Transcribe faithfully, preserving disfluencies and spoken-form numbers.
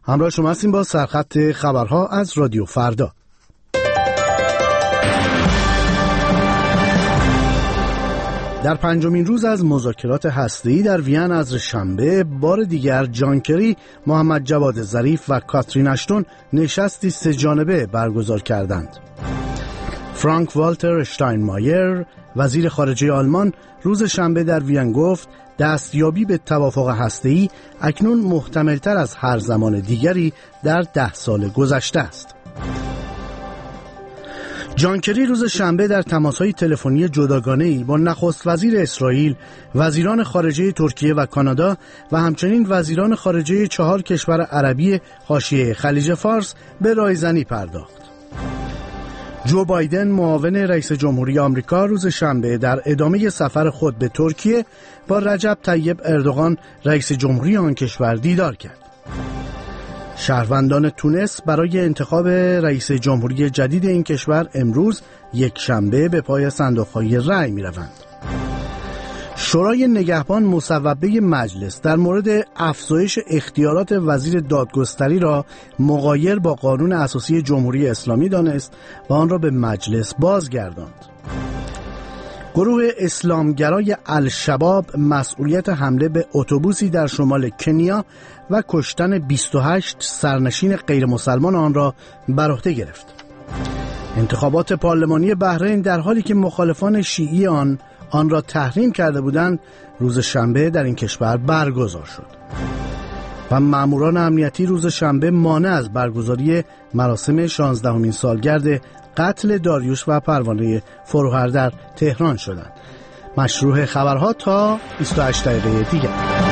همراه شما هستیم با سرخط خبرها از رادیو فردا. در پنجمین روز از مذاکرات هسته‌ای در وین از شنبه بار دیگر جان کری، محمد جواد ظریف و کاترین اشتون نشستی سه جانبه برگزار کردند. فرانک والتر اشتاینمایر، وزیر خارجه آلمان، روز شنبه در وین گفت دستیابی به توافق هسته‌ای اکنون محتمل‌تر از هر زمان دیگری در ده سال گذشته است. جان کری روز شنبه در تماس‌های تلفنی جداگانه‌ای با نخست وزیر اسرائیل، وزیران خارجه ترکیه و کانادا و همچنین وزیران خارجه چهار کشور عربی حاشیه خلیج فارس به رایزنی پرداخت. جو بایدن، معاون رئیس جمهوری آمریکا، روز شنبه در ادامه سفر خود به ترکیه با رجب طیب اردوغان، رئیس جمهوری آن کشور دیدار کرد. شهروندان تونس برای انتخاب رئیس جمهوری جدید این کشور امروز یک شنبه به پای صندوق‌های رأی می‌روند. شورای نگهبان مصوبه مجلس در مورد افزایش اختیارات وزیر دادگستری را مغایر با قانون اساسی جمهوری اسلامی دانست و آن را به مجلس بازگرداند. گروه اسلامگرای الشباب مسئولیت حمله به اتوبوسی در شمال کنیا و کشتن بیست و هشت سرنشین غیر مسلمان آن را بر عهده گرفت. انتخابات پارلمانی بحرین در حالی که مخالفان شیعی آن آن را تحریم کرده بودند، روز شنبه در این کشور برگزار شد. و ماموران امنیتی روز شنبه مانع از برگزاری مراسم شانزدهمین سالگرد قتل داریوش و پروانه فروهر در تهران شدند. مشروع خبرها تا بیست و هشت دقیقه دیگر.